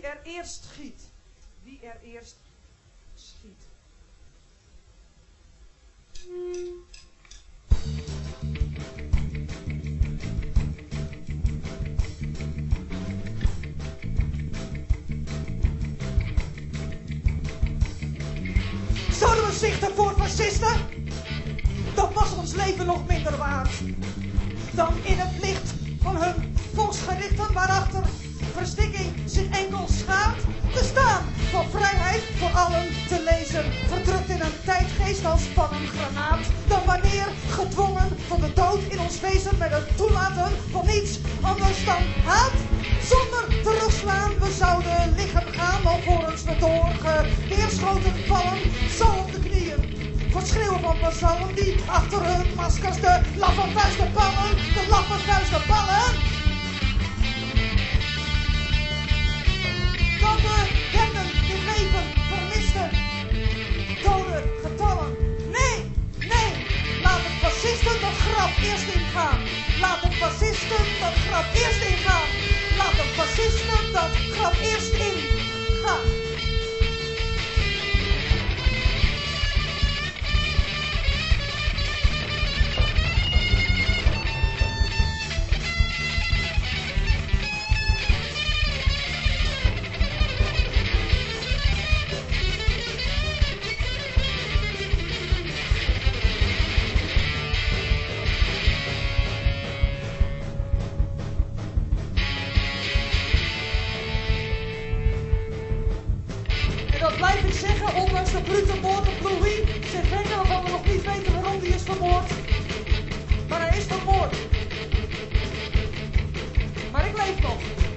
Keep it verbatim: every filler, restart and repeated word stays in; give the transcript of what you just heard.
wie er eerst schiet. Wie er eerst schiet. Zouden we zichten voor fascisten? Dan was ons leven nog minder waard dan in het licht van hun volksgerichten, waarachter verstikking zich enkel schaadt. We staan voor vrijheid voor allen te lezen, verdrukt in een tijdgeest als van een granaat. Dan wanneer gedwongen tot de dood in ons wezen met het toelaten van niets anders dan haat. Zonder terugslaan, we zouden liggen gaan alvorens we doorgeweerschoten vallen, zo op de knieën. Voor schreeuwen van vazallen die achter hun maskers de laffe vuisten ballen, de laffe vuisten ballen. Dan bekennen die leven vermisten, doden getallen. Nee, nee, laat de fascisten dat graf eerst ingaan. Laat de fascisten dat graf eerst ingaan. Laat de fascisten dat graf eerst ingaan. Dat blijf ik zeggen, ondanks de brute moord op Louis, zegt Henker waarvan we nog niet weten waarom die is vermoord. Maar hij is vermoord. Maar ik leef nog.